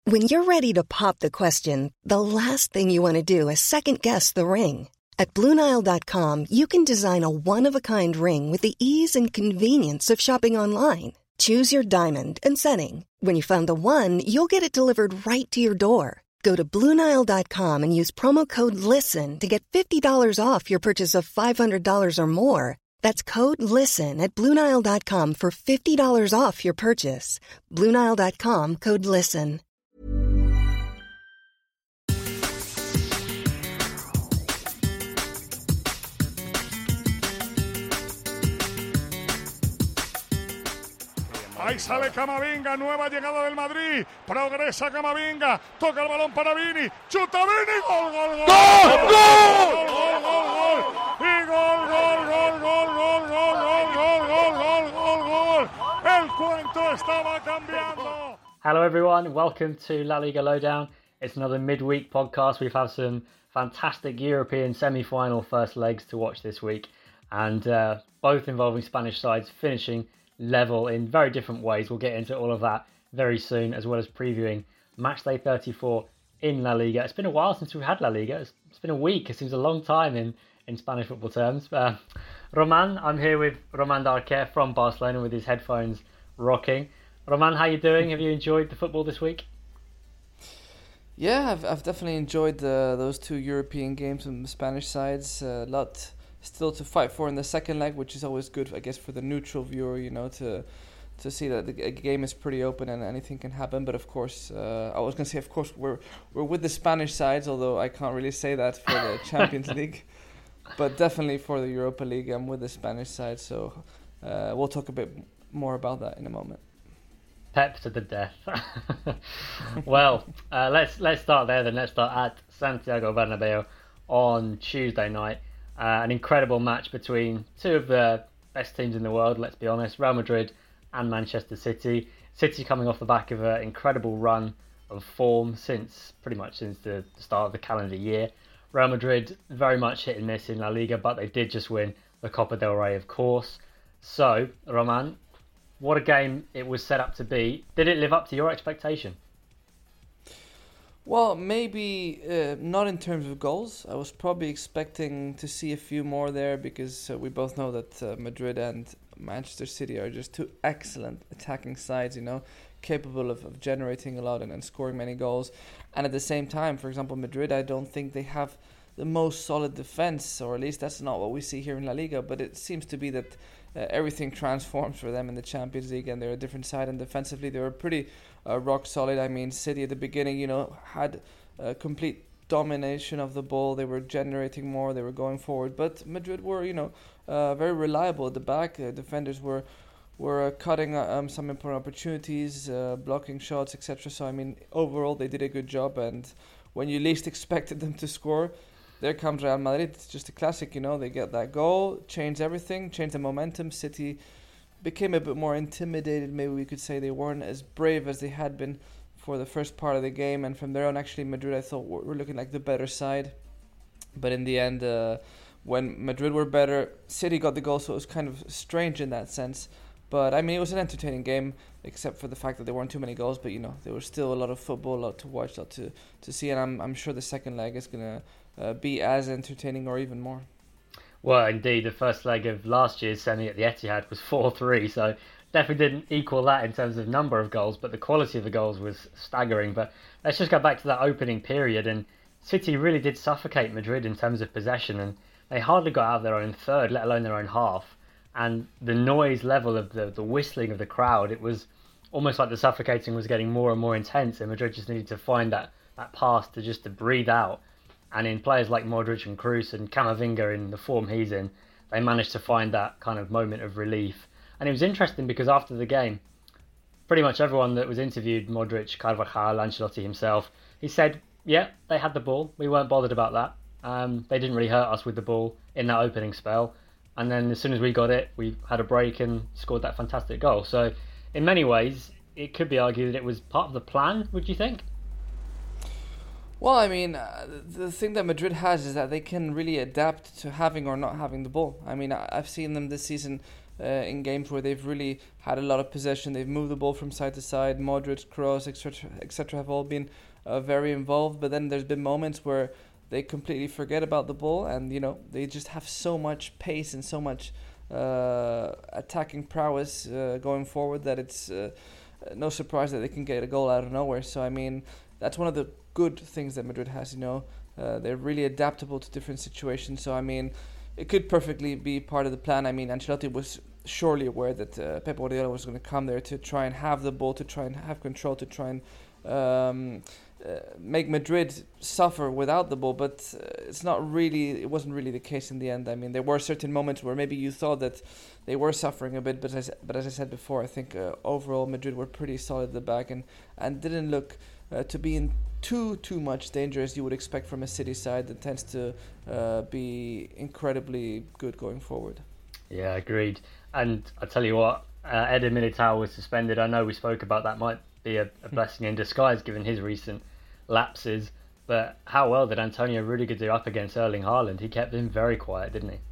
When you're ready to pop the question, the last thing you want to do is second-guess the ring. At BlueNile.com, you can design a one-of-a-kind ring with the ease and convenience of shopping online. Choose your diamond and setting. When you find the one, you'll get it delivered right to your door. Go to BlueNile.com and use promo code LISTEN to get $50 off your purchase of $500 or more. That's code LISTEN at BlueNile.com for $50 off your purchase. BlueNile.com, code LISTEN. Ahí sale Camavinga, nueva llegada del Madrid, progresa Camavinga, toca el balón para Vini, chuta Vini, gol, gol, gol, gol, gol, gol, gol, gol, y gol, gol, gol, gol, gol, gol, gol, gol, gol, gol, gol, el cuento estaba cambiando. Hello everyone, welcome to La Liga Lowdown. It's another midweek podcast. We've had some fantastic European semi-final first legs to watch this week, and both involving Spanish sides finishing level in very different ways. We'll get into all of that very soon, as well as previewing matchday 34 in La Liga. It's been a while since we've had La Liga. It's been a week. It seems a long time in Spanish football terms. Roman, I'm here with Roman Darquer from Barcelona with his headphones rocking. Roman, how you doing? Have you enjoyed the football this week? Yeah, I've definitely enjoyed those two European games from the Spanish sides. A lot still to fight for in the second leg, which is always good, I guess, for the neutral viewer, you know, to see that the game is pretty open and anything can happen. But of course, I was going to say, of course, we're with the Spanish sides, although I can't really say that for the Champions League. But definitely for the Europa League, I'm with the Spanish side. So we'll talk a bit more about that in a moment. Pep to the death. Well, let's start there then. Let's start at Santiago Bernabeu on Tuesday night. An incredible match between two of the best teams in the world, let's be honest, Real Madrid and Manchester City. City coming off the back of an incredible run of form pretty much since the start of the calendar year. Real Madrid very much hit and miss in La Liga, but they did just win the Copa del Rey, of course. So, Roman, what a game it was set up to be. Did it live up to your expectation? Well, maybe not in terms of goals. I was probably expecting to see a few more there because we both know that Madrid and Manchester City are just two excellent attacking sides, you know, capable of generating a lot and scoring many goals. And at the same time, for example, Madrid, I don't think they have the most solid defense, or at least that's not what we see here in La Liga. But it seems to be that everything transforms for them in the Champions League, and they're a different side. And defensively, they were pretty rock solid. I mean, City at the beginning, you know, had complete domination of the ball. They were generating more. They were going forward. But Madrid were, you know, very reliable at the back. Defenders were cutting some important opportunities, blocking shots, etc. So, I mean, overall, they did a good job. And when you least expected them to score, there comes Real Madrid. It's just a classic, you know. They get that goal, change everything, change the momentum. City became a bit more intimidated. Maybe we could say they weren't as brave as they had been for the first part of the game. And from there on, actually, Madrid, I thought, were looking like the better side. But in the end, when Madrid were better, City got the goal, so it was kind of strange in that sense. But, I mean, it was an entertaining game, except for the fact that there weren't too many goals. But, you know, there was still a lot of football, a lot to watch, a lot to see. And I'm sure the second leg is going to be as entertaining or even more. Well, indeed, the first leg of last year's semi at the Etihad was 4-3, so definitely didn't equal that in terms of number of goals, but the quality of the goals was staggering. But let's just go back to that opening period, and City really did suffocate Madrid in terms of possession, and they hardly got out of their own third, let alone their own half. And the noise level of the whistling of the crowd, it was almost like the suffocating was getting more and more intense, and Madrid just needed to find that pass to breathe out. And in players like Modric and Kroos and Camavinga in the form he's in, they managed to find that kind of moment of relief. And it was interesting because after the game, pretty much everyone that was interviewed, Modric, Carvajal, Ancelotti himself, he said, yeah, they had the ball. We weren't bothered about that. They didn't really hurt us with the ball in that opening spell. And then as soon as we got it, we had a break and scored that fantastic goal. So in many ways, it could be argued that it was part of the plan, would you think? Well, I mean, the thing that Madrid has is that they can really adapt to having or not having the ball. I mean, I've seen them this season in games where they've really had a lot of possession. They've moved the ball from side to side. Modric, Kroos, etc. have all been very involved. But then there's been moments where they completely forget about the ball, and they just have so much pace and so much attacking prowess going forward that it's no surprise that they can get a goal out of nowhere. So I mean, that's one of the good things that Madrid has. They're really adaptable to different situations. So I mean, it could perfectly be part of the plan. I mean, Ancelotti was surely aware that Pep Guardiola was going to come there to try and have the ball, to try and have control, to try and make Madrid suffer without the ball, but it wasn't really the case in the end. I mean, there were certain moments where maybe you thought that they were suffering a bit, but as I said before, I think overall Madrid were pretty solid at the back and didn't look to be in too much danger as you would expect from a City side that tends to be incredibly good going forward. Yeah, agreed. And I tell you what, Eder Militao was suspended. I know we spoke about that might be a blessing in disguise given his recent lapses, but how well did Antonio Rudiger do up against Erling Haaland? He kept him very quiet, didn't he?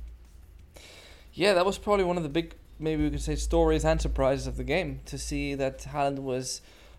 Yeah, that was probably one of the big, maybe we could say, stories and surprises of the game, to see that Haaland was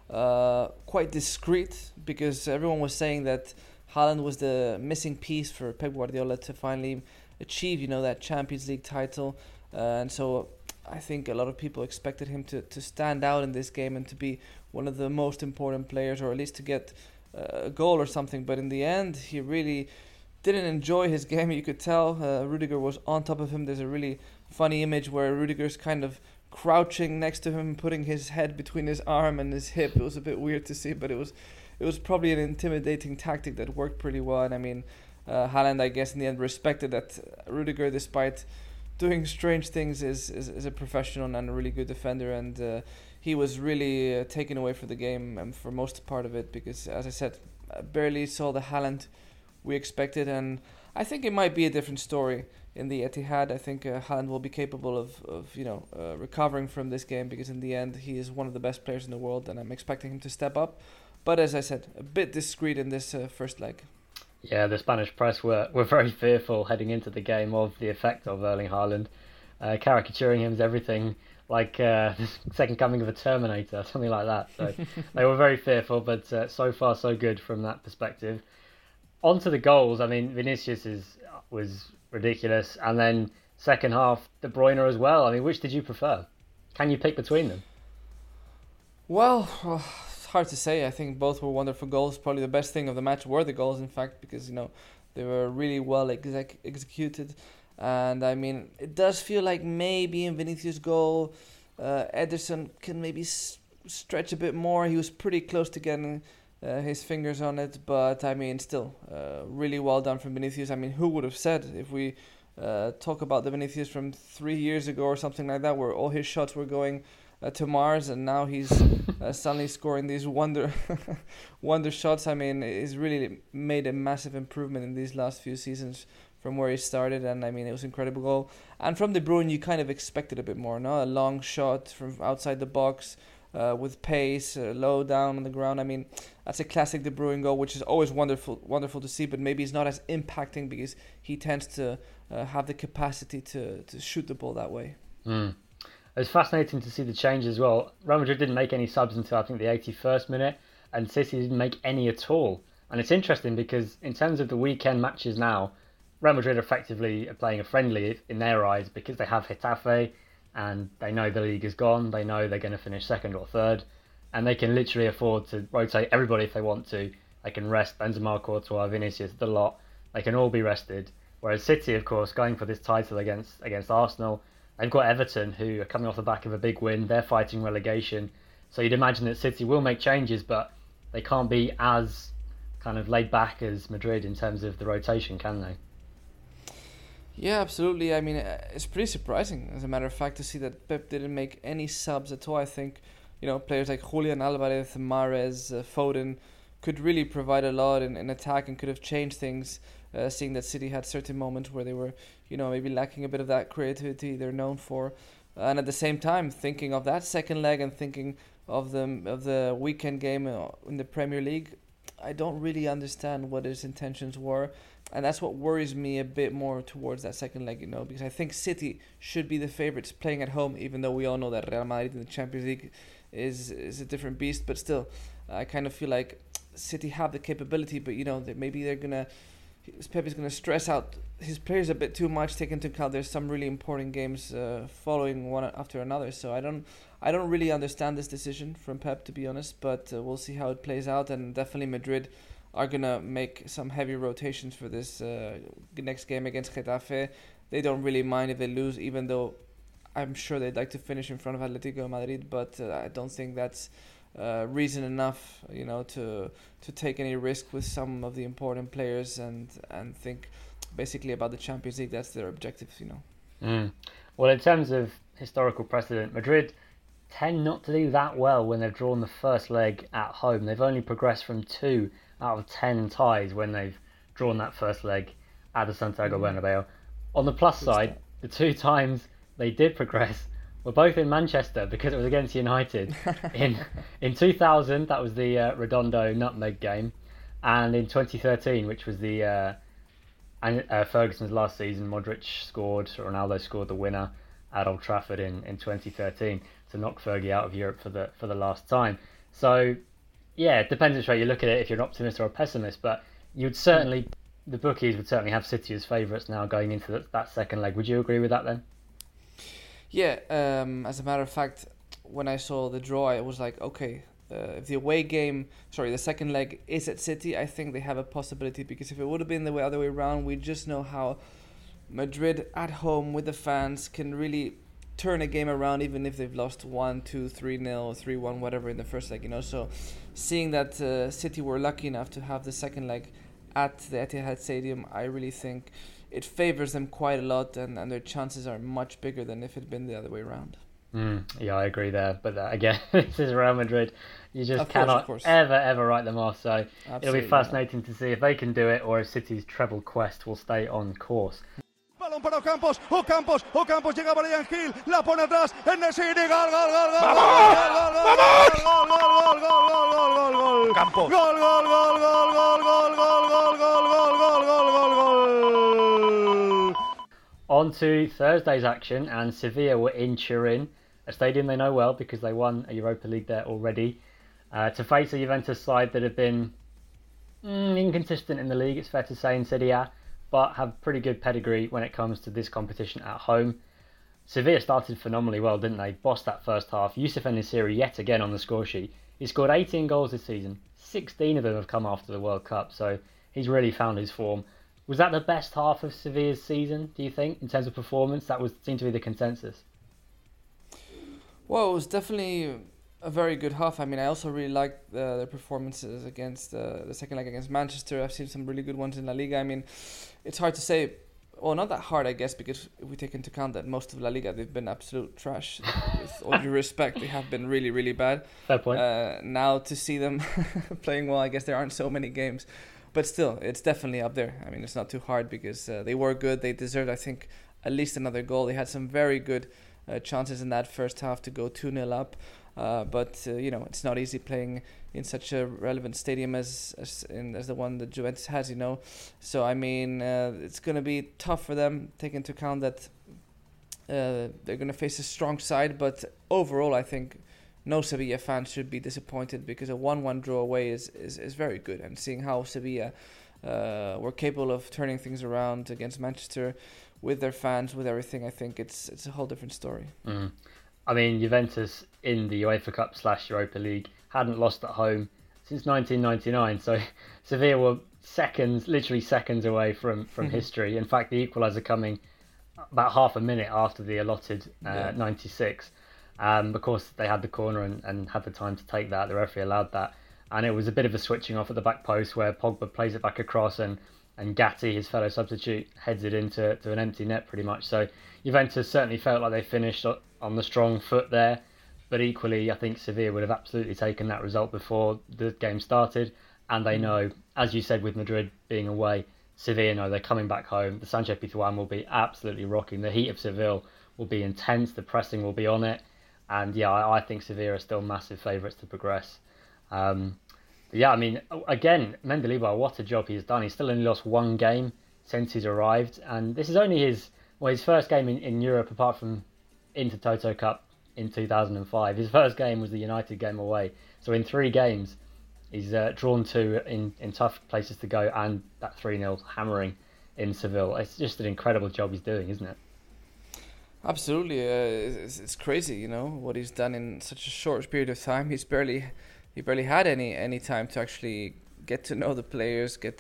quite discreet, because everyone was saying that Haaland was the missing piece for Pep Guardiola to finally achieve, that Champions League title, and so I think a lot of people expected him to stand out in this game and to be one of the most important players, or at least to get a goal or something. But in the end, he really didn't enjoy his game. You could tell Rudiger was on top of him. There's a really funny image where Rudiger's kind of crouching next to him, putting his head between his arm and his hip. It was a bit weird to see, but it was probably an intimidating tactic that worked pretty well. And I mean, Haaland, I guess, in the end respected that Rudiger, despite doing strange things, is a professional and a really good defender, and he was really taken away for the game for most part of it, because, as I said, I barely saw the Haaland we expected, and I think it might be a different story in the Etihad. I think Haaland will be capable of recovering from this game, because in the end he is one of the best players in the world, and I'm expecting him to step up. But as I said, a bit discreet in this first leg. Yeah, the Spanish press were very fearful heading into the game of the effect of Erling Haaland, caricaturing him as everything like the second coming of a Terminator, something like that. So they were very fearful, but so far so good from that perspective. On to the goals. I mean, Vinicius was ridiculous, and then second half De Bruyne as well. I mean, which did you prefer? Can you pick between them? Well, it's hard to say. I think both were wonderful goals. Probably the best thing of the match were the goals, in fact, because they were really well executed. And I mean, it does feel like maybe in Vinicius' goal, Ederson can maybe stretch a bit more. He was pretty close to getting his fingers on it, but I mean, still, really well done from Vinicius. I mean, who would have said, if we talk about the Vinicius from 3 years ago or something like that, where all his shots were going to Mars, and now he's suddenly scoring these wonder shots. I mean, he's really made a massive improvement in these last few seasons from where he started, and I mean, it was an incredible goal. And from De Bruyne, you kind of expected a bit more, no? A long shot from outside the box with pace, low down on the ground. I mean, that's a classic De Bruyne goal, which is always wonderful to see, but maybe it's not as impacting because he tends to have the capacity to shoot the ball that way. It was fascinating to see the change as well. Real Madrid didn't make any subs until I think the 81st minute, and City didn't make any at all. And it's interesting because in terms of the weekend matches now, Real Madrid effectively are playing a friendly in their eyes because they have Getafe and they know the league is gone. They know they're going to finish second or third, and they can literally afford to rotate everybody if they want to. They can rest Benzema, Courtois, Vinicius, the lot. They can all be rested. Whereas City, of course, going for this title against Arsenal, they've got Everton, who are coming off the back of a big win. They're fighting relegation. So you'd imagine that City will make changes, but they can't be as kind of laid back as Madrid in terms of the rotation, can they? Yeah, absolutely. I mean, it's pretty surprising, as a matter of fact, to see that Pep didn't make any subs at all. I think, players like Julian Alvarez, Mahrez, Foden could really provide a lot in attack and could have changed things, seeing that City had certain moments where they were, maybe lacking a bit of that creativity they're known for. And at the same time, thinking of that second leg and thinking of the weekend game in the Premier League, I don't really understand what his intentions were. And that's what worries me a bit more towards that second leg, because I think City should be the favourites playing at home, even though we all know that Real Madrid in the Champions League is a different beast. But still, I kind of feel like City have the capability, but maybe Pep is gonna stress out his players a bit too much, taking into account there's some really important games following one after another. So I don't really understand this decision from Pep, to be honest. But we'll see how it plays out, and definitely Madrid are gonna make some heavy rotations for this next game against Getafe. They don't really mind if they lose, even though I'm sure they'd like to finish in front of Atletico Madrid. But I don't think that's reason enough, to take any risk with some of the important players and think basically about the Champions League. That's their objective, Well, in terms of historical precedent, Madrid tend not to do that well when they've drawn the first leg at home. They've only progressed from 2 out of 10 ties when they've drawn that first leg at the Santiago Bernabeu. On the plus side, the 2 times they did progress were both in Manchester, because it was against United. in 2000, that was the Redondo nutmeg game, and in 2013, which was the Ferguson's last season, Ronaldo scored the winner at Old Trafford in 2013 to knock Fergie out of Europe for the last time. So yeah, it depends which way you look at it, if you're an optimist or a pessimist, but the bookies would certainly have City as favourites now going into that second leg. Would you agree with that then? Yeah, as a matter of fact, when I saw the draw, I was like, okay, if the second leg is at City, I think they have a possibility, because if it would have been the other way around, we just know how Madrid at home with the fans can really turn a game around, even if they've lost 1-2, 3-0, 3-1, whatever in the first leg, So seeing that City were lucky enough to have the second leg at the Etihad Stadium, I really think it favours them quite a lot, and their chances are much bigger than if it had been the other way around. Yeah, I agree there. But again, this is Real Madrid. You just cannot course. ever write them off. So Absolutely, it'll be fascinating to see if they can do it, or if City's treble quest will stay on course. Balón para Ocampos, llega Bryan Gil, la pone atrás, En-Nesyri, gol, Campos. Gol. On to Thursday's action, and Sevilla were in Turin, a stadium they know well because they won a Europa League there already, to face a Juventus side that have been inconsistent in the league, it's fair to say, in Serie A, but have pretty good pedigree when it comes to this competition at home. Sevilla started phenomenally well, didn't they? Bossed that first half. Youssef En-Nesyri yet again on the score sheet. He scored 18 goals this season. 16 of them have come after the World Cup, so he's really found his form. Was that the best half of Sevilla's season, do you think, in terms of performance? That seemed to be the consensus. Well, it was definitely a very good half. I mean, I also really liked their performances against the second leg against Manchester. I've seen some really good ones in La Liga. I mean, it's hard to say. Well, not that hard, I guess, because if we take into account that most of La Liga, they've been absolute trash. With all due respect, they have been really, really bad. Fair point. Now to see them playing well, I guess there aren't so many games. But still, it's definitely up there. I mean, it's not too hard because they were good. They deserved, I think, at least another goal. They had some very good chances in that first half to go 2-0 up. But it's not easy playing in such a relevant stadium as the one that Juventus has, So, I mean, it's going to be tough for them, taking into account that they're going to face a strong side. But overall, I think no Sevilla fan should be disappointed because a 1-1 draw away is very good. And seeing how Sevilla were capable of turning things around against Manchester with their fans, with everything, I think it's a whole different story. Mm. I mean, Juventus in the UEFA Cup / Europa League hadn't lost at home since 1999. So Sevilla were literally seconds away from history. In fact, the equaliser coming about half a minute after the allotted 96. Of course, they had the corner and had the time to take that. The referee allowed that. And it was a bit of a switching off at the back post where Pogba plays it back across and Gatti, his fellow substitute, heads it into an empty net pretty much. So Juventus certainly felt like they finished on the strong foot there. But equally, I think Sevilla would have absolutely taken that result before the game started. And they know, as you said with Madrid being away, Sevilla know they're coming back home. The Sanchez Pizjuan will be absolutely rocking. The heat of Seville will be intense. The pressing will be on it. And yeah, I think Sevilla are still massive favourites to progress. The Yeah, I mean, again, Mendilibar, what a job he's done. He's still only lost one game since he's arrived, and this is only his first game in Europe, apart from Intertoto Cup in 2005. His first game was the United game away. So in 3 games, he's drawn 2 in tough places to go, and that 3-0 hammering in Seville. It's just an incredible job he's doing, isn't it? Absolutely, it's crazy, you know, what he's done in such a short period of time. He barely had any time to actually get to know the players, get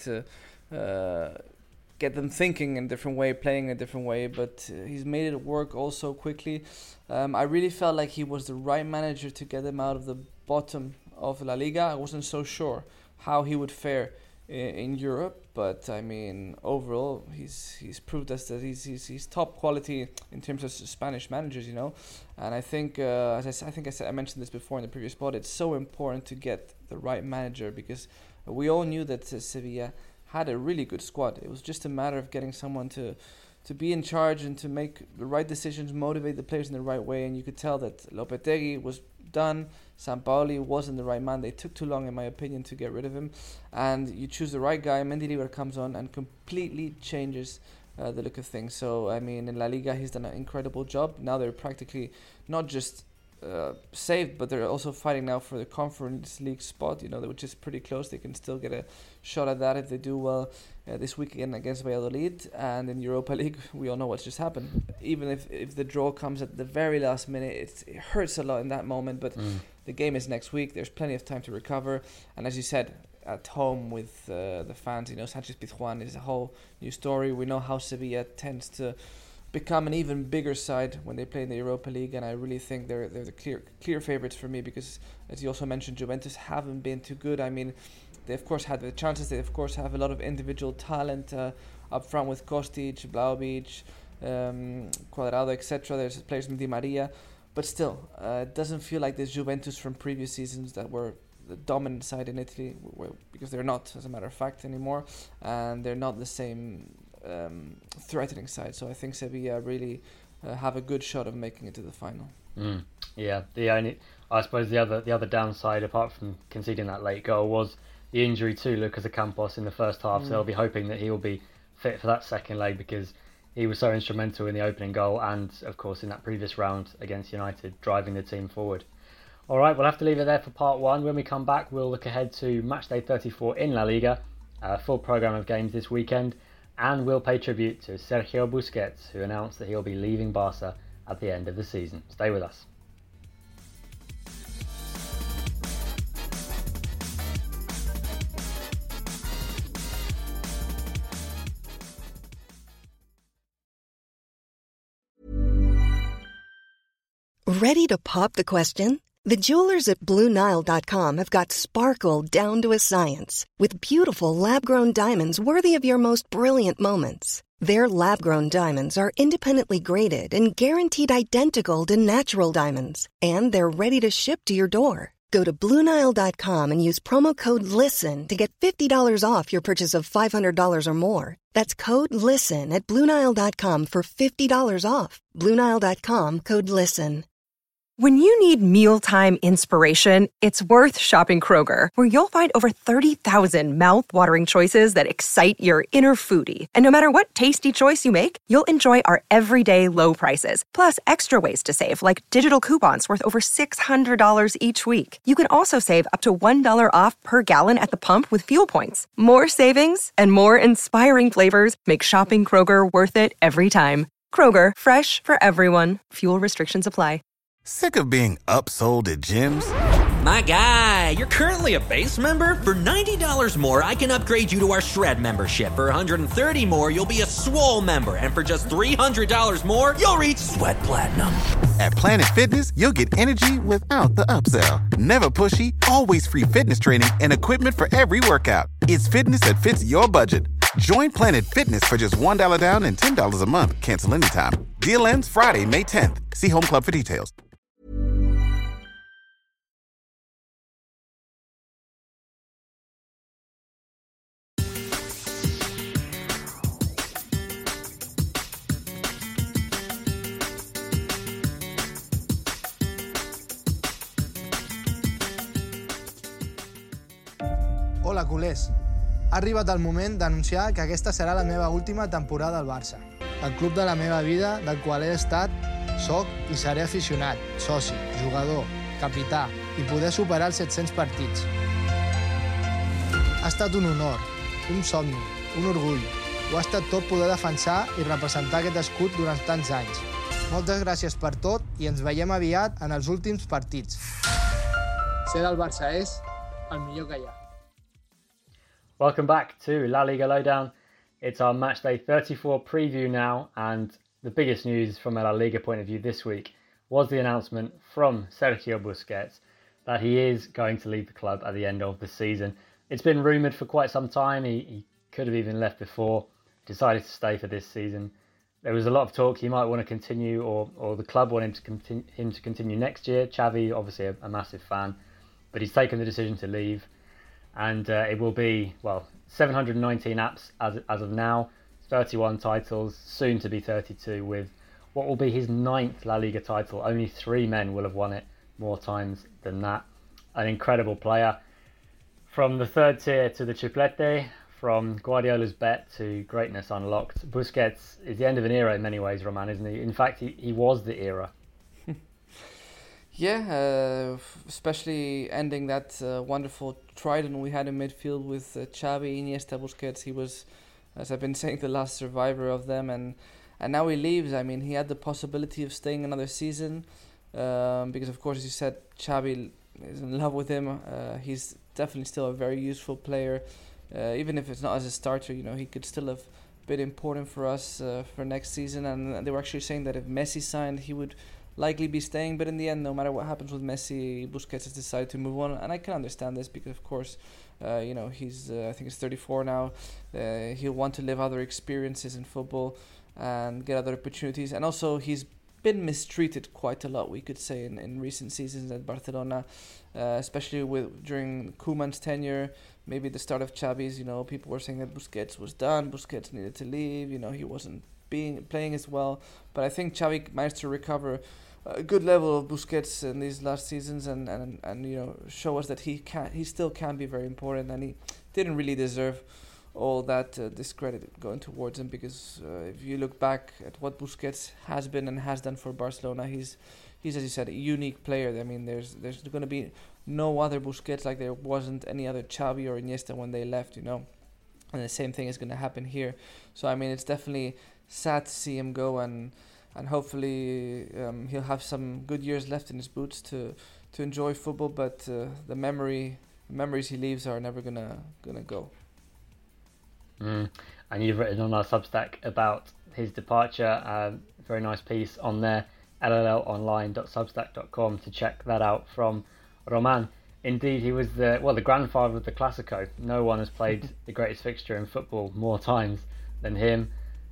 them thinking in a different way, playing in a different way. But he's made it work all so quickly. I really felt like he was the right manager to get them out of the bottom of La Liga. I wasn't so sure how he would fare in Europe, but I mean, overall, he's proved us that he's top quality in terms of Spanish managers, you know. And I think, I mentioned this before in the previous pod, it's so important to get the right manager, because we all knew that Sevilla had a really good squad. It was just a matter of getting someone to be in charge and to make the right decisions, motivate the players in the right way. And you could tell that Lopetegui was done. Sampaoli wasn't the right man. They took too long, in my opinion, to get rid of him. And you choose the right guy. Mendilibar comes on and completely changes the look of things. So, I mean, in La Liga, he's done an incredible job. Now they're practically not just saved, but they're also fighting now for the Conference League spot, you know, which is pretty close. They can still get a shot at that if they do well this weekend against Valladolid. And in Europa League, we all know what's just happened. Even if the draw comes at the very last minute, it hurts a lot in that moment, but the game is next week. There's plenty of time to recover. And as you said, at home with the fans, you know, Sanchez Pizjuan is a whole new story. We know how Sevilla tends to become an even bigger side when they play in the Europa League, and I really think they're the clear favorites for me, because, as you also mentioned, Juventus haven't been too good. I mean, they of course had the chances. They of course have a lot of individual talent up front with Kostic, Vlahovic, Cuadrado, etc. There's players in Di Maria, but still, it doesn't feel like this Juventus from previous seasons that were the dominant side in Italy, because they're not, as a matter of fact, anymore, and they're not the same threatening side. So I think Sevilla really have a good shot of making it to the final. Yeah, I suppose the other downside, apart from conceding that late goal, was the injury to Lucas Ocampos in the first half. So they'll be hoping that he will be fit for that second leg, because he was so instrumental in the opening goal and, of course, in that previous round against United, driving the team forward. All right, we'll have to leave it there for part 1. When we come back, we'll look ahead to matchday 34 in La Liga, a full programme of games this weekend, and we'll pay tribute to Sergio Busquets, who announced that he'll be leaving Barca at the end of the season. Stay with us. Ready to pop the question? The jewelers at BlueNile.com have got sparkle down to a science with beautiful lab-grown diamonds worthy of your most brilliant moments. Their lab-grown diamonds are independently graded and guaranteed identical to natural diamonds, and they're ready to ship to your door. Go to BlueNile.com and use promo code LISTEN to get $50 off your purchase of $500 or more. That's code LISTEN at BlueNile.com for $50 off. BlueNile.com, code LISTEN. When you need mealtime inspiration, it's worth shopping Kroger, where you'll find over 30,000 mouth-watering choices that excite your inner foodie. And no matter what tasty choice you make, you'll enjoy our everyday low prices, plus extra ways to save, like digital coupons worth over $600 each week. You can also save up to $1 off per gallon at the pump with fuel points. More savings and more inspiring flavors make shopping Kroger worth it every time. Kroger, fresh for everyone. Fuel restrictions apply. Sick of being upsold at gyms? My guy, you're currently a base member? For $90 more, I can upgrade you to our Shred membership. For $130 more, you'll be a Swole member. And for just $300 more, you'll reach Sweat Platinum. At Planet Fitness, you'll get energy without the upsell. Never pushy, always free fitness training and equipment for every workout. It's fitness that fits your budget. Join Planet Fitness for just $1 down and $10 a month. Cancel anytime. Deal ends Friday, May 10th. See Home Club for details. Hola, culers. Ha arribat el moment d'anunciar que aquesta serà la meva última temporada al Barça. El club de la meva vida, del qual he estat, soc i seré aficionat, soci, jugador, capità i poder superar els 700 partits. Ha estat un honor, un somni, un orgull. Ho ha estat tot poder defensar i representar aquest escut durant tants anys. Moltes gràcies per tot i ens veiem aviat en els últims partits. Ser del Barça és el millor que hi ha. Welcome back to La Liga Lowdown. It's our matchday 34 preview now, and the biggest news from a La Liga point of view this week was the announcement from Sergio Busquets that he is going to leave the club at the end of the season. It's been rumoured for quite some time. He could have even left before, decided to stay for this season. There was a lot of talk he might want to continue, or the club wanted him to continue next year. Xavi, obviously a massive fan, but he's taken the decision to leave. And it will be, 719 apps as of now, 31 titles, soon to be 32, with what will be his 9th La Liga title. Only 3 men will have won it more times than that. An incredible player. From the third tier to the triplete, from Guardiola's bet to greatness unlocked. Busquets is the end of an era in many ways, Roman, isn't he? In fact, he was the era. Yeah, especially ending that wonderful trident we had in midfield with Xavi, Iniesta, Busquets. He was, as I've been saying, the last survivor of them, and now he leaves. I mean, he had the possibility of staying another season because, of course, as you said, Xavi is in love with him. He's definitely still a very useful player. Even if it's not as a starter, he could still have been important for us for next season. And they were actually saying that if Messi signed, he would likely be staying. But in the end, no matter what happens with Messi, Busquets has decided to move on. And I can understand this because, of course, he's I think he's 34 now. He'll want to live other experiences in football and get other opportunities. And also, he's been mistreated quite a lot, we could say, in recent seasons at Barcelona, especially during Koeman's tenure. Maybe the start of Xavi's, people were saying that Busquets was done, Busquets needed to leave, he wasn't playing as well. But I think Xavi managed to recover a good level of Busquets in these last seasons and show us that he still can be very important, and he didn't really deserve all that discredit going towards him, because if you look back at what Busquets has been and has done for Barcelona, he's as you said, a unique player. I mean, there's going to be no other Busquets like there wasn't any other Xavi or Iniesta when they left, and the same thing is going to happen here. So I mean, it's definitely sad to see him go, and hopefully he'll have some good years left in his boots to enjoy football. But the memories he leaves are never gonna go. And you've written on our Substack about his departure. Very nice piece on there, llonline.substack.com, to check that out from Roman. Indeed, he was the grandfather of the Clásico. No one has played the greatest fixture in football more times than him.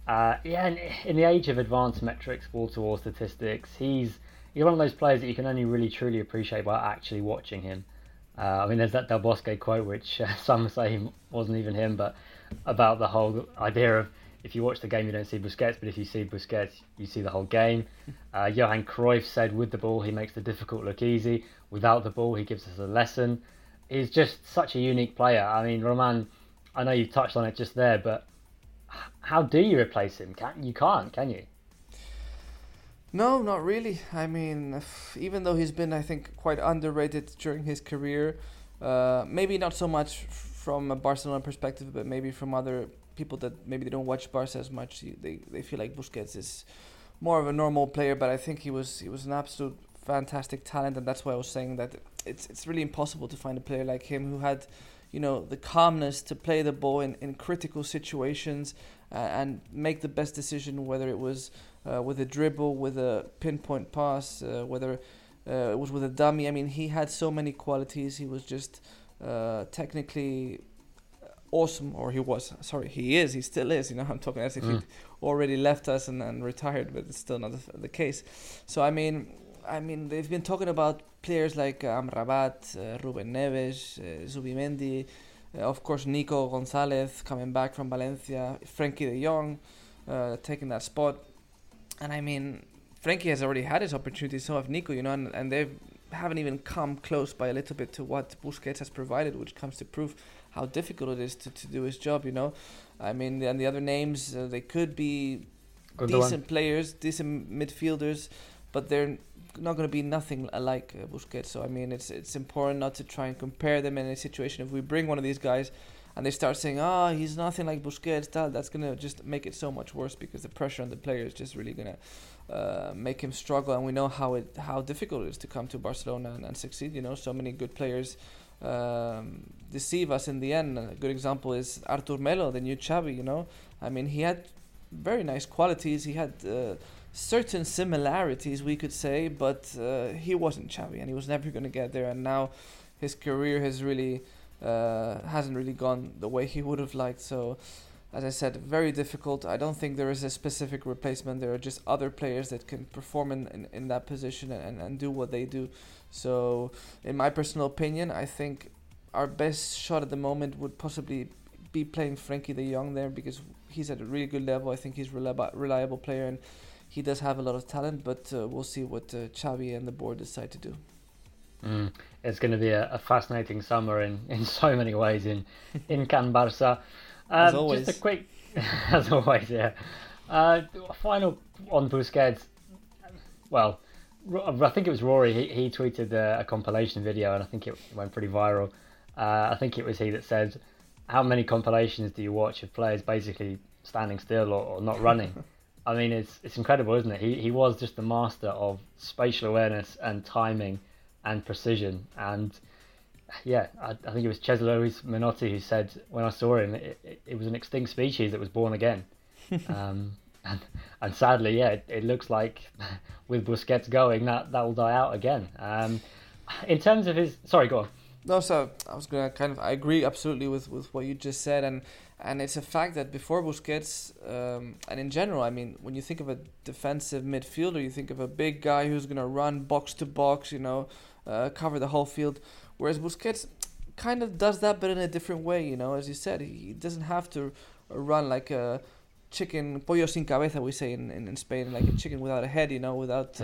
In the age of advanced metrics, wall-to-wall statistics, he's one of those players that you can only really truly appreciate by actually watching him. There's that Del Bosque quote, which some say wasn't even him, but about the whole idea of, if you watch the game, you don't see Busquets, but if you see Busquets, you see the whole game. Johan Cruyff said, with the ball, he makes the difficult look easy. Without the ball, he gives us a lesson. He's just such a unique player. I mean, Roman, I know you touched on it just there, but how do you replace him? You can't, can you? No, not really. I mean, even though he's been, I think, quite underrated during his career, maybe not so much from a Barcelona perspective, but maybe from other people that maybe they don't watch Barca as much. They feel like Busquets is more of a normal player, but I think he was an absolute fantastic talent, and that's why I was saying that it's really impossible to find a player like him who had, the calmness to play the ball in critical situations and make the best decision, whether it was with a dribble, with a pinpoint pass, whether it was with a dummy. I mean, he had so many qualities. He was just technically awesome, or he still is. I'm talking as if he'd already left us and retired, but it's still not the case. So I mean, they've been talking about players like Amrabat, Ruben Neves, Zubimendi, of course Nico González coming back from Valencia, Frenkie de Jong taking that spot. And I mean, Frenkie has already had his opportunity, so have Nico, and they haven't even come close by a little bit to what Busquets has provided, which comes to prove how difficult it is to do his job. I mean, and the other names, they could be decent players, decent midfielders, but they're not going to be nothing like Busquets. So I mean, it's important not to try and compare them in a situation. If we bring one of these guys and they start saying, he's nothing like Busquets, that's going to just make it so much worse, because the pressure on the player is just really going to make him struggle. And we know how difficult it is to come to Barcelona and succeed. So many good players deceive us in the end. A good example is Artur Melo, the new Xavi. I mean, he had very nice qualities. He had certain similarities, we could say, but he wasn't Xavi, and he was never going to get there. And now his career has really hasn't really gone the way he would have liked. So, as I said, very difficult. I don't think there is a specific replacement. There are just other players that can perform in that position and do what they do. So, in my personal opinion, I think our best shot at the moment would possibly be playing Frenkie de Jong there, because he's at a really good level. I think he's a reliable player, and he does have a lot of talent, but we'll see what Xavi and the board decide to do. It's going to be a fascinating summer in so many ways in Can Barça. As always. Just a quick, as always, yeah. Final on Busquets. Well, I think it was Rory. He tweeted a compilation video, and I think it went pretty viral. I think it was he that said, "How many compilations do you watch of players basically standing still or not running?" I mean, it's incredible, isn't it? He was just the master of spatial awareness and timing and precision. And yeah, I think it was Cesare Luis Menotti who said, when I saw him, it was an extinct species that was born again. And sadly, yeah, it looks like with Busquets going, that will die out again. In terms of his... Sorry, go on. No, so I was going to I agree absolutely with what you just said. And it's a fact that before Busquets, and in general, I mean, when you think of a defensive midfielder, you think of a big guy who's going to run box to box, cover the whole field. Whereas Busquets kind of does that, but in a different way, As you said, he doesn't have to run like a chicken, pollo sin cabeza, we say in Spain, like a chicken without a head, without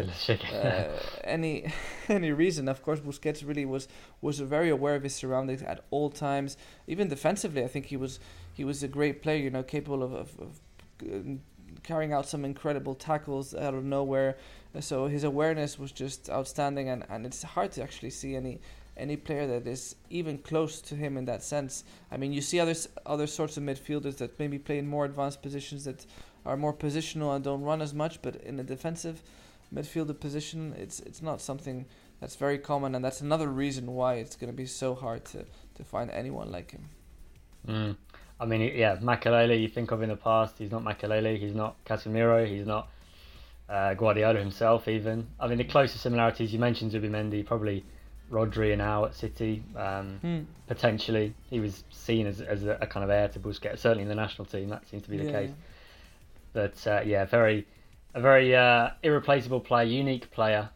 any reason. Of course, Busquets really was very aware of his surroundings at all times. Even defensively, I think he was a great player, capable of carrying out some incredible tackles out of nowhere. So his awareness was just outstanding, and it's hard to actually see any player that is even close to him in that sense. I mean, you see other sorts of midfielders that maybe play in more advanced positions that are more positional and don't run as much, but in a defensive midfielder position, it's not something that's very common, and that's another reason why it's going to be so hard to find anyone like him. I mean, yeah, Makelele, you think of in the past, he's not Makelele, he's not Casemiro, he's not Guardiola himself even. I mean, the closest similarities, you mentioned Zubimendi, probably Rodri now at City, potentially. He was seen as a kind of heir to Busquets, certainly in the national team, that seems to be the case. But a very irreplaceable player, unique player.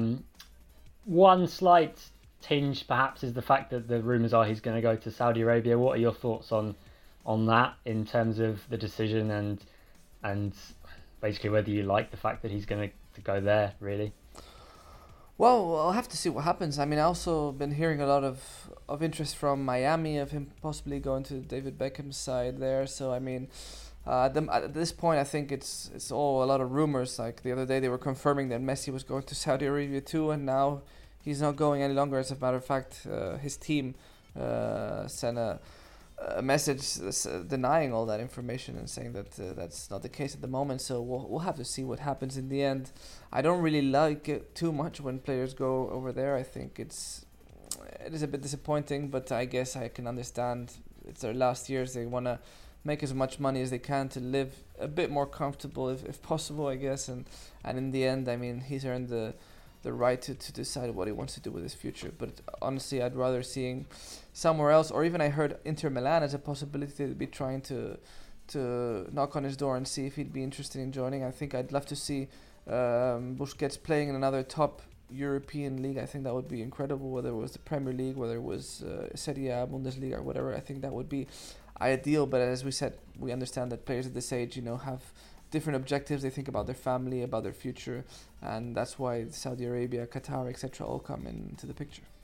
One slight tinge perhaps is the fact that the rumours are he's going to go to Saudi Arabia. What are your thoughts on that in terms of the decision and basically whether you like the fact that he's going to go there, really? Well, I'll have to see what happens. I mean, I also been hearing a lot of interest from Miami of him possibly going to David Beckham's side there. So I mean, at this point, I think it's all a lot of rumors. Like the other day, they were confirming that Messi was going to Saudi Arabia too, and now he's not going any longer. As a matter of fact, his team sent a message denying all that information and saying that that's not the case at the moment. So we'll have to see what happens in the end. I don't really like it too much when players go over there. I think it is a bit disappointing, but I guess I can understand. It's their last years. They want to make as much money as they can to live a bit more comfortable if possible, I guess. And in the end, I mean, he's earned the right to decide what he wants to do with his future. But honestly, I'd rather seeing somewhere else, or even I heard Inter Milan as a possibility to be trying to knock on his door and see if he'd be interested in joining. I think I'd love to see Busquets playing in another top European league. I think that would be incredible, whether it was the Premier League, whether it was Serie A, Bundesliga, or whatever. I think that would be ideal. But as we said, we understand that players at this age, have different objectives. They think about their family, about their future, and that's why Saudi Arabia, Qatar, etc. all come into the picture.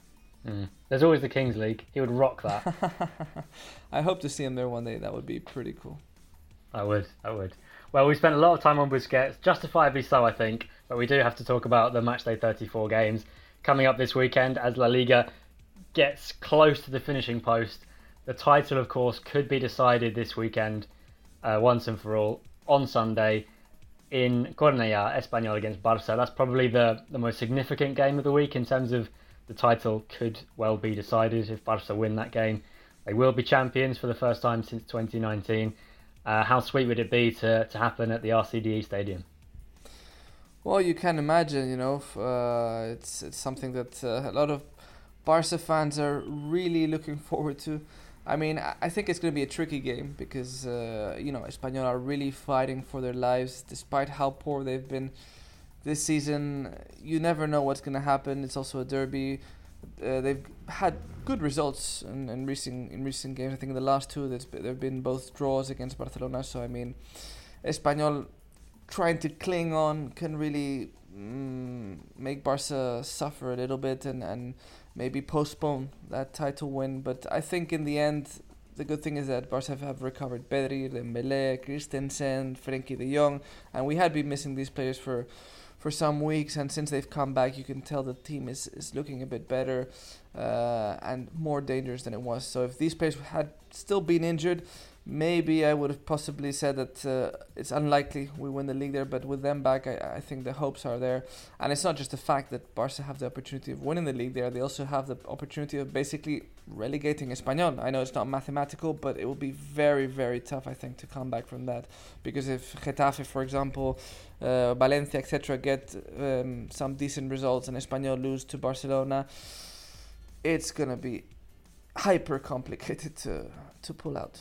There's always the Kings League. He would rock that. I hope to see him there one day. That would be pretty cool. I would. Well, we spent a lot of time on Busquets, justifiably so, I think, but we do have to talk about the Matchday 34 games coming up this weekend as La Liga gets close to the finishing post. The title, of course, could be decided this weekend, once and for all, on Sunday in Cornellà, Espanyol against Barça. That's probably the most significant game of the week in terms of the title could well be decided if Barça win that game. They will be champions for the first time since 2019. How sweet would it be to happen at the RCDE Stadium? Well, you can imagine, it's something that a lot of Barca fans are really looking forward to. I mean, I think it's going to be a tricky game because, Espanyol are really fighting for their lives despite how poor they've been this season. You never know what's going to happen. It's also a derby. They've had good results in recent games. I think in the last two, there have been both draws against Barcelona. So, I mean, Espanyol trying to cling on can really make Barca suffer a little bit and maybe postpone that title win. But I think in the end, the good thing is that Barca have recovered Pedri, Dembélé, Christensen, Frenkie de Jong, and we had been missing these players for some weeks, and since they've come back, you can tell the team is looking a bit better and more dangerous than it was. So if these players had still been injured, maybe I would have possibly said that it's unlikely we win the league there, but with them back, I think the hopes are there. And it's not just the fact that Barca have the opportunity of winning the league there, they also have the opportunity of basically relegating Espanyol. I know it's not mathematical, but it will be very, very tough, I think, to come back from that. Because if Getafe, for example, Valencia, etc., get some decent results and Espanyol lose to Barcelona, it's going to be hyper complicated to pull out.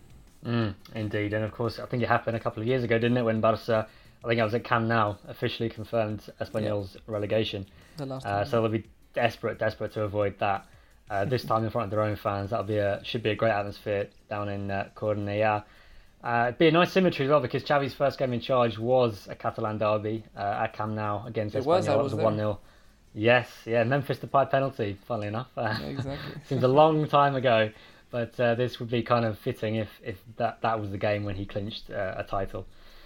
Indeed, and of course, I think it happened a couple of years ago, didn't it, when Barca, I think I was at Camp Nou, officially confirmed Espanyol's relegation. The last time. So they'll be desperate to avoid that. This time in front of their own fans, should be a great atmosphere down in Cornellà. It'd be a nice symmetry as well because Xavi's first game in charge was a Catalan derby at Camp Nou against Espanyol. It was a 1-0. Yes, Memphis Depay penalty, funnily enough. Exactly. Seems a long time ago. But this would be kind of fitting if that was the game when he clinched a title.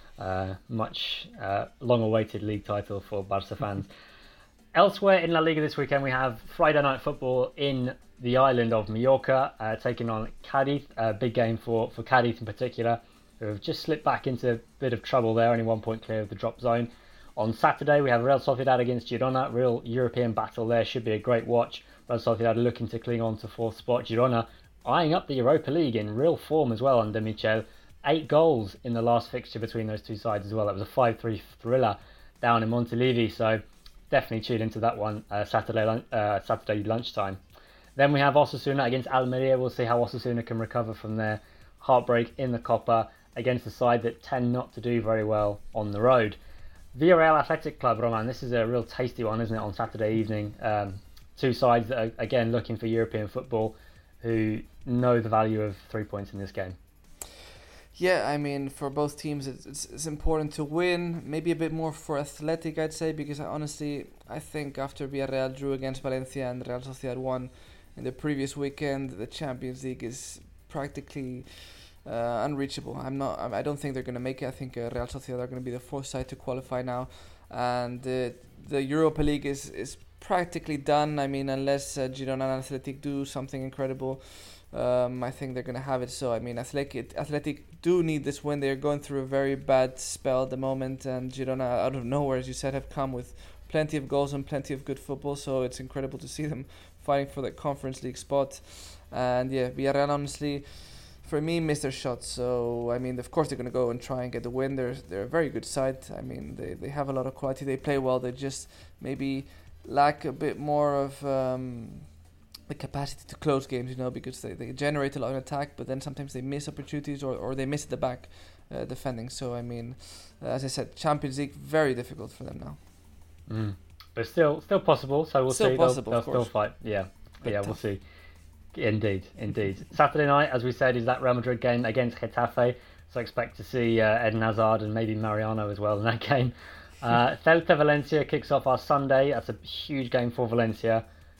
Much long-awaited league title for Barca fans. Elsewhere in La Liga this weekend, we have Friday night football in the island of Mallorca, taking on Cadiz. A big game for Cadiz in particular, who have just slipped back into a bit of trouble there, only 1 point clear of the drop zone. On Saturday, we have Real Sociedad against Girona. Real European battle there. Should be a great watch. Real Sociedad looking to cling on to fourth spot. Girona eyeing up the Europa League in real form as well under Michel. 8 goals in the last fixture between those two sides as well. That was a 5-3 thriller down in Montilivi, so definitely tune into that one Saturday lunchtime. Then we have Osasuna against Almeria. We'll see how Osasuna can recover from their heartbreak in the Copa against a side that tend not to do very well on the road. Villarreal Athletic Club, Roman, this is a real tasty one, isn't it, on Saturday evening? Two sides that are, again, looking for European football, who know the value of 3 points in this game. Yeah, I mean, for both teams, it's important to win. Maybe a bit more for Athletic, I'd say, because I think after Villarreal drew against Valencia and Real Sociedad won in the previous weekend, the Champions League is practically unreachable. I don't think they're going to make it. I think Real Sociedad are going to be the fourth side to qualify now, and the Europa League is practically done. I mean, unless Girona and Athletic do something incredible, I think they're going to have it. So, I mean, Athletic do need this win. They're going through a very bad spell at the moment, and Girona, out of nowhere, as you said, have come with plenty of goals and plenty of good football. So it's incredible to see them fighting for that Conference League spot. And yeah, Villarreal, honestly, for me, missed their shot. So, I mean, of course, they're going to go and try and get the win. They're a very good side. I mean, they have a lot of quality. They play well. They just maybe lack a bit more of the capacity to close games, because they generate a lot of attack, but then sometimes they miss opportunities or they miss at the back defending. So, I mean, as I said, Champions League, very difficult for them now. But still possible, so we'll see. They'll still fight. Yeah, we'll see. Indeed. Saturday night, as we said, is that Real Madrid game against Getafe, so expect to see Eden Hazard and maybe Mariano as well in that game. Celta Valencia kicks off our Sunday. That's a huge game for Valencia.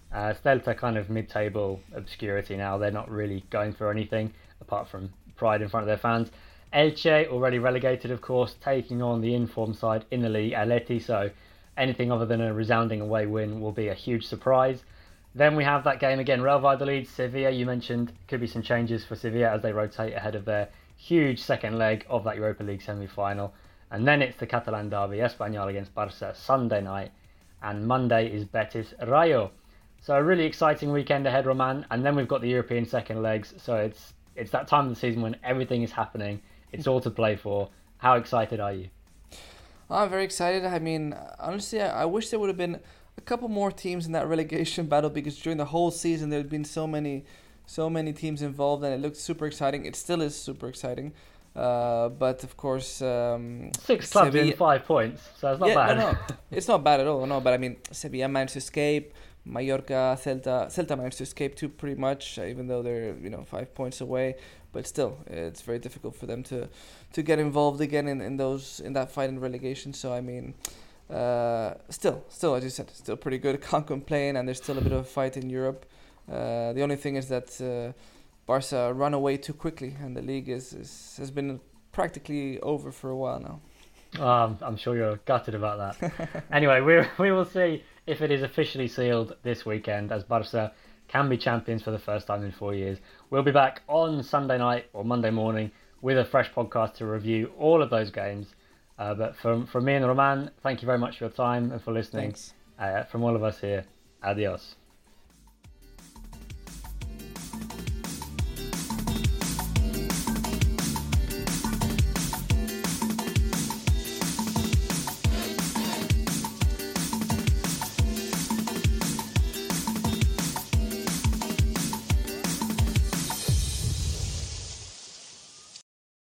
Celta kind of mid-table obscurity now. They're not really going for anything apart from pride in front of their fans. Elche, already relegated, of course, taking on the informed side in the league, Atleti, so anything other than a resounding away win will be a huge surprise. Then we have that game again, Real Valladolid, Sevilla, you mentioned, could be some changes for Sevilla as they rotate ahead of their huge second leg of that Europa League semi-final. And then it's the Catalan derby, Espanyol against Barca, Sunday night, and Monday is Betis Rayo. So a really exciting weekend ahead, Roman, and then we've got the European second legs, so it's that time of the season when everything is happening. It's all to play for. How excited are you? I'm very excited. I mean, honestly, I wish there would have been a couple more teams in that relegation battle, because during the whole season there had been so many teams involved, and it looked super exciting. It still is super exciting. But of course, 6 clubs in 5 points, so it's not bad. No, it's not bad at all. No, but I mean, Sevilla managed to escape. Mallorca, Celta managed to escape too, pretty much, even though they're 5 points away. But still, it's very difficult for them to get involved again in that fight in relegation. So I mean, still, as you said, still pretty good. Can't complain, and there's still a bit of a fight in Europe. The only thing is that Barca run away too quickly, and the league has been practically over for a while now. I'm sure you're gutted about that. Anyway, we will see if it is officially sealed this weekend, as Barca can be champions for the first time in 4 years. We'll be back on Sunday night or Monday morning with a fresh podcast to review all of those games. But from me and Roman, thank you very much for your time and for listening. Thanks. From all of us here, adios.